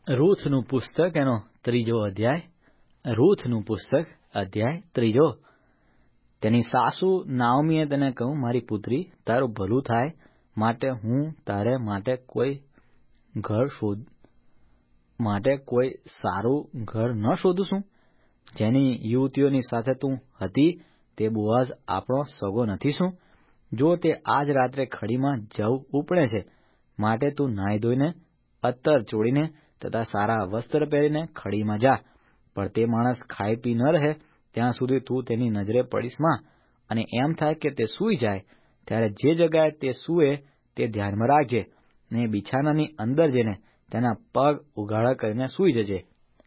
રૂથનું પુસ્તક એનો 3જો અધ્યાય. રૂથનું પુસ્તક અધ્યાય 3. તેની સાસુ નાઓમીએ તેને કહ્યું, મારી પુત્રી, તારું ભલું થાય માટે હું તારે માટે કોઈ સારું ઘર ન શોધું છું? જેની યુવતીઓની સાથે તું હતી તે બોઆઝ આપણો સગો નથી શું? જો તે આજ રાત્રે ખડીમાં જવ ઉપડે છે માટે તું નાહી ધોઈને, અત્તર ચોળીને તથા સારા વસ્ત્ર પહેરીને ખડીમાં જા. પણ તે માણસ ખાઈ પી ન રહે ત્યાં સુધી તું તેની નજરે પડીશ માં. અને એમ થાય કે તે સૂઈ જાય ત્યારે જે જગાએ તે સૂએ તે ધ્યાનમાં રાખજે, ને બિછાનાની અંદર જઈને તેના પગ ઉઘાડા કરીને સૂઈ જજે.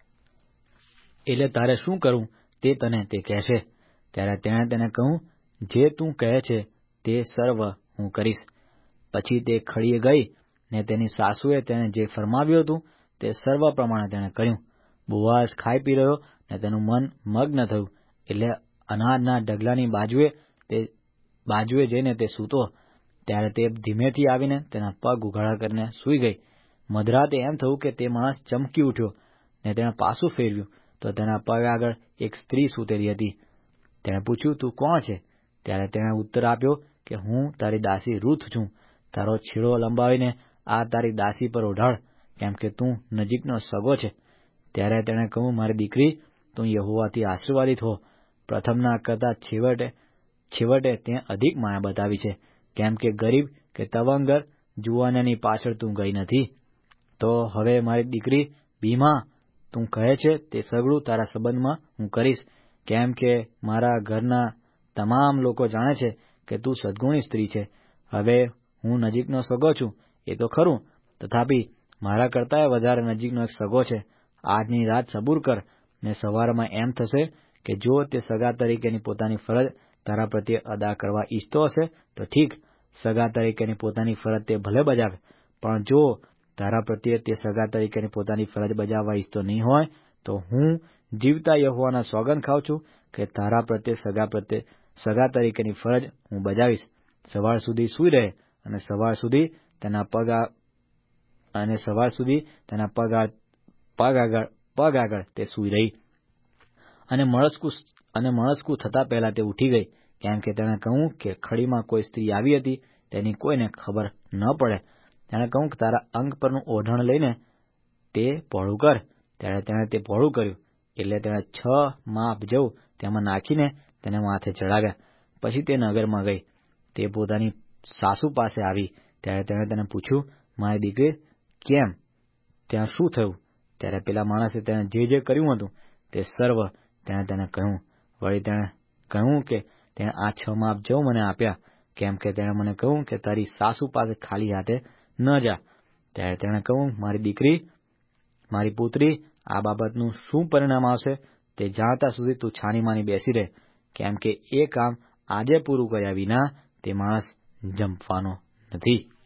એટલે તારે શું કરવું તે તને તે કહેશે. ત્યારે તેણે તેને કહ્યું, જે તું કહે છે તે સર્વ હું કરીશ. પછી તે ખડીએ ગઈ, ને તેની સાસુએ તેને જે ફરમાવ્યું હતું તે સર્વ પ્રમાણે તેણે કર્યું. બોઆઝ ખાઈ પી રહ્યો ને તેનું મન મગ્ન થયું, એટલે અનાજના ઢગલાની બાજુએ જઈને તે સૂતો. ત્યારે તે ધીમેથી આવીને તેના પગ ઉઘાડા કરીને સૂઈ ગઈ. મધરાતે એમ થયું કે તે માણસ ચમકી ઉઠ્યો, ને તેણે પાછું ફેરવ્યું તો તેના પગ આગળ એક સ્ત્રી સૂતેલી હતી. તેણે પૂછ્યું, તું કોણ છે? ત્યારે તેણે ઉત્તર આપ્યો કે હું તારી દાસી રૂથ છું. તારો છેડો લંબાવીને આ તારી દાસી પર ઓઢાડ, કેમ કે તું નજીકનો સગો છે. ત્યારે તેણે કહ્યું, મારી દીકરી, તું યહોવાથી આશીર્વાદિત હો. પ્રથમના કરતાં છેવટે તે અધિક માયા બતાવી છે, કેમ કે ગરીબ કે તવંગર જુવાનની પાછળ તું ગઈ નથી. તો હવે મારી દીકરી બીમા, તું કહે છે તે સગળું તારા સંબંધમાં હું કરીશ, કેમ કે મારા ઘરના તમામ લોકો જાણે છે કે તું સદ્ગુણી સ્ત્રી છે. હવે હું નજીકનો સગો છું એ તો ખરું, તથાપિ મારા કરતાંય વધારે નજીકનો એક સગો છે. આજની રાત સબૂર કર, ને સવારમાં એમ થશે કે જો તે સગા તરીકેની પોતાની ફરજ તારા પ્રત્યે અદા કરવા ઈચ્છતો હશે તો ઠીક, સગા તરીકેની પોતાની ફરજ તે ભલે બજાવે. પણ જો તારા પ્રત્યે તે સગા તરીકેની પોતાની ફરજ બજાવવા ઈચ્છતો નહીં હોય તો હું જીવતા યહોવાના સોગંદ ખાઉં છું કે તારા પ્રત્યે સગા તરીકેની ફરજ હું બજાવીશ. સવાર સુધી સૂઈ રહે, અને સવાર સુધી તેના પગ આગળ તે સૂઈ રહી. અને મળસ્કું થતાં પહેલા તે ઉઠી ગઈ, કેમ કે તેણે કહ્યું કે ખડીમાં કોઈ સ્ત્રી આવી હતી, તેની કોઈને ખબર ન પડે. તેણે કહ્યું કે તારા અંગ પરનું ઓઢણ લઈને તે પહોળું કર. ત્યારે તેણે તે પહોળું કર્યું. એટલે તેણે 6 માપ જવ તેમાં નાખીને તેને માથે ચડાવ્યા. પછી તે નગરમાં ગઈ. તે પોતાની સાસુ પાસે આવી. ત્યારે તેણે તેને પૂછ્યું, મારી દીકરી, કેમ? ત્યાં શું થયું? ત્યારે પેલા માણસે તેને જે કર્યું હતું તે સર્વ તેણે તેને કહ્યું. વળી તેણે કહ્યું કે તેણે આ 6 માપ જવ મને આપ્યા, કેમ કે તેણે મને કહ્યું કે તારી સાસુ પાસે ખાલી હાથે ન જા. ત્યારે તેણે કહ્યું, મારી દીકરી, મારી પુત્રી, આ બાબતનું શું પરિણામ આવશે તે જાણતા સુધી તું છાનીમાની બેસી રહે, કેમ કે એ કામ આજે પૂરું કર્યા વિના તે માણસ જંપવાનો નથી.